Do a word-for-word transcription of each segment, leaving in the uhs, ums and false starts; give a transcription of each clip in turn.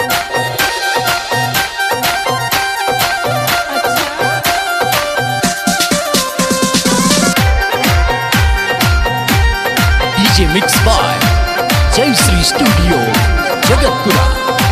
Mix by Jai Shri studio Jagatpura.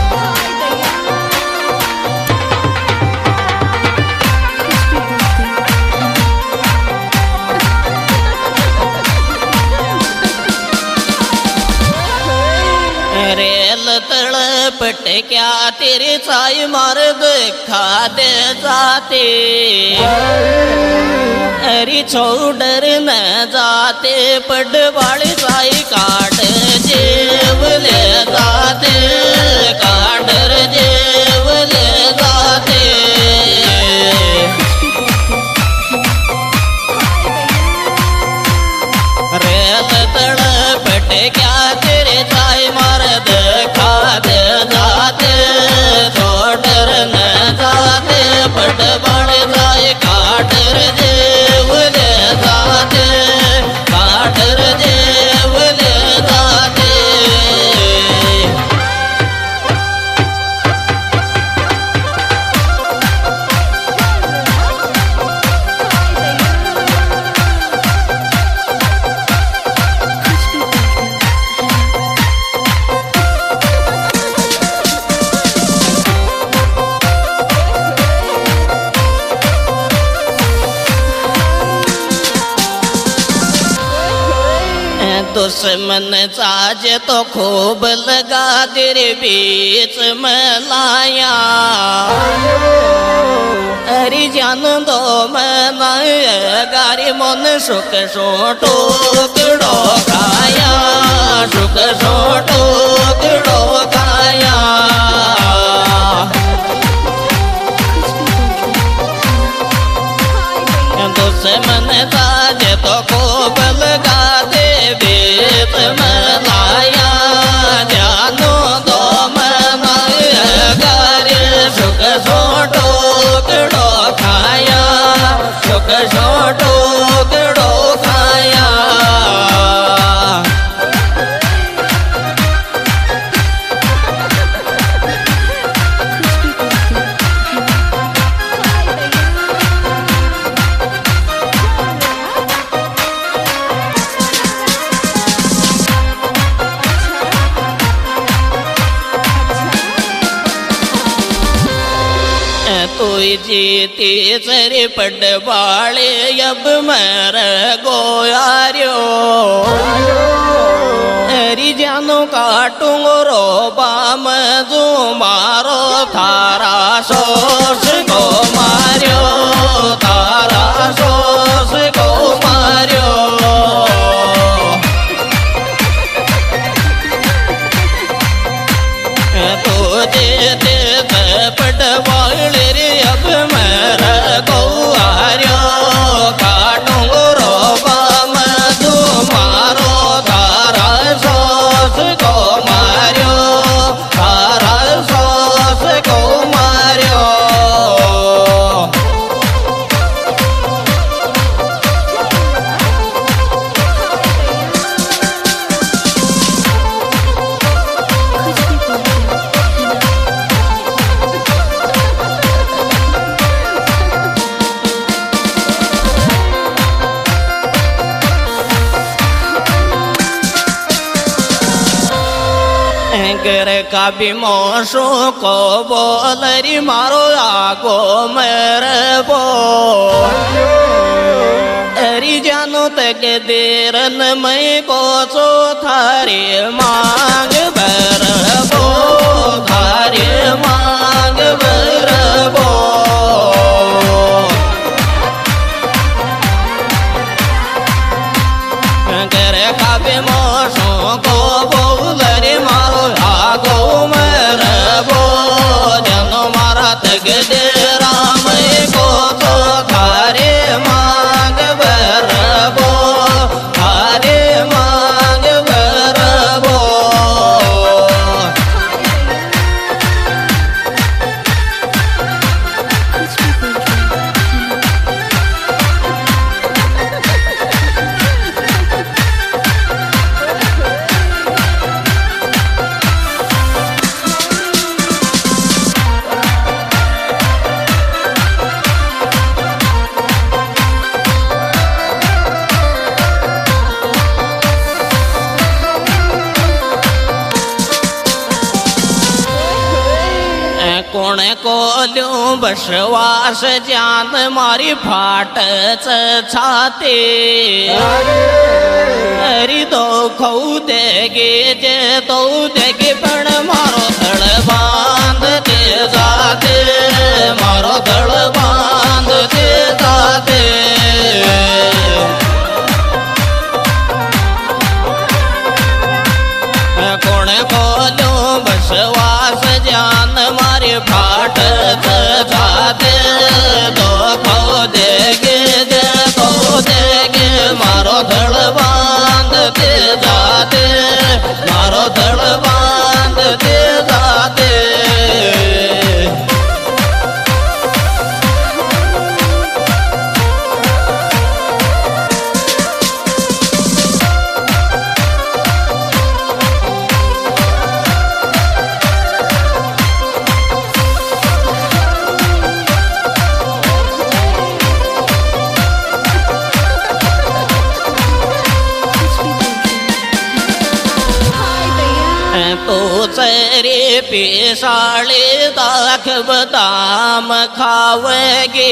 रेल तड़पट क्या तेरे छाई मार देखा दे जाते, अरे छोड़र न जाते पडवाली साई काट जेव ले जाते, काटर जेव ले जाते। रेल तड़पट क्या तेरे छाई मार देखा दे जाते, छोड़र न जाते पडवाली साई काटर जेव ले जाते, काटर जेव ले जाते। दुश्मन साज तो खूब लगा तेरे बीच में लाया, अरे जान दो मैं गारी मन सुख सो टोकड़ो खाया, सुख सो टोकड़ो खाया। दुश्मन साज तो खूब लगा दे बीच में लाया, जानो दो मैं गारी सुख सो टोकड़ो खाया, सुख सो टोकड़ो खाया। तू जीती सरी पडवाले अब मर गोयार्यो, अरी जानो काटूंगो रोबा में जो मारो थारा सोस को मार्यो, थारा सोस को मार्यो। तो जेते पडवाले रे अब मर गौआर्यो, काटूंगो रोबा में तू मारो थारा सोस को मार्यो, थारा सोस को मार्यो। घर का भी मोशो को बोलरी मारो आगो मेरे बो, अरी जानो तक देरन मैं को सो थारे मांग बरबो, थारे मांग बरबो। घर का भी मोशो को बोलरी मारो आगो मरबो, जनो मारा तक देरा मैं को तो थारे मांग बरबो, थारे मांग बरबो। कोण कोल्यो बसवास जान मारी फाट छाते अरे दो खऊ देगे जे दो देगे पण मारो धड़ बांध दे जाते मारो धड़ बांध दे जाते कोण कोल्यो बसवास जान मारी फाट छाते दो खऊ देगे जे दो देगे मारो धड़ बांध दे जाते मारो धड़ बांध दे जाते तो चरे पेशाळे दाख बदाम खावगे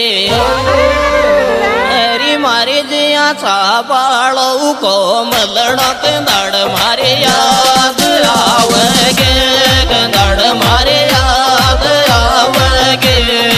अरे मारे जियाचा बाळू कोमलणक दाड मारे याद आवगे दाड मारे याद आवगे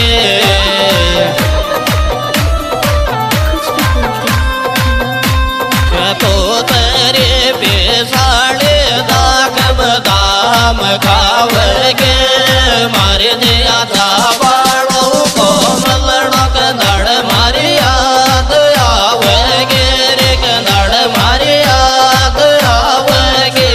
तो तरे पेशाळे दाख बदाम खावगे मारे जियाचा बाळू कोमलणक दाड मारे याद आवगे रे दाड मारे याद आवगे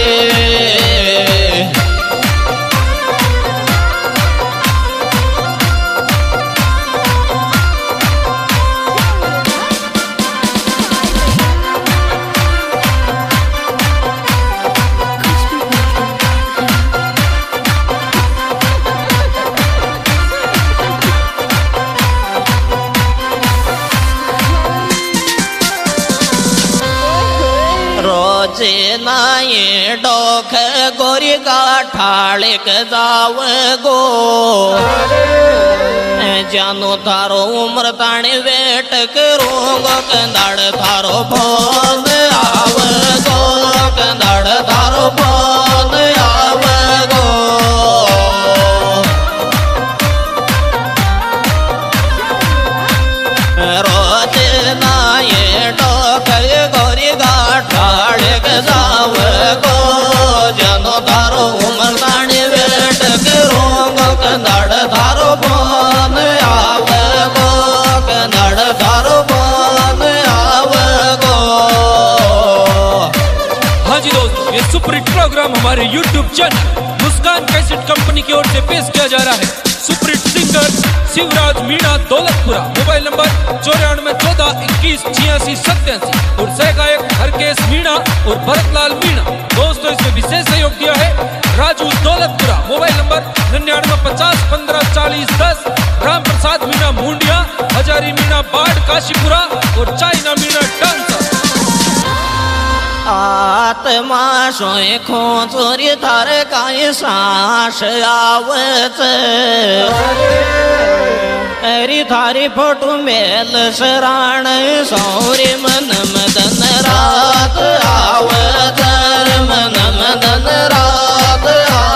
रोजे नाये डोख गोरी गाठाळिक जाव गो जानो थारो उम्र ताणी वेट करूं गो कंदाड़ थारो फोन आव गो कंदाड़ थारो फोन आव गो रोजे नाये डोख गोरी गाठाळिक जाव गो जानो थारो उम्र ताणी वेट करूं गो कंदाड़ थारो फोन आव गो कंदाड़ थारो फोन आव गो। हाँ जी दोस्तों, ये सुपर हिट प्रोग्राम हमारे YouTube channel Muskan cassette company की ओर से पेश किया जा रहा है। Super hit singer Shivraj Meena Daulatpura, mobile number चौरानवे चौदह इक्कीस छियासी सत्यासी और सह गायक हरकेश मीणा और भरतलाल मीणा। दोस्तों इसमें विशेष सहयोग दिया है राजू दौलतपुरा, मोबाइल नंबर निन्यानवे पचास पंद्रह चालीस दस, राम प्रसाद मीणा मुंडिया, हजारी मीणा बाढ़ काशीपुरा और चाइना मीणा डांसर। आत्मा सोय खोचोरी थार काय सास आवच अरी थारी फोटो मेल शरण सौरी मन मदन रात आवच मन मदन रात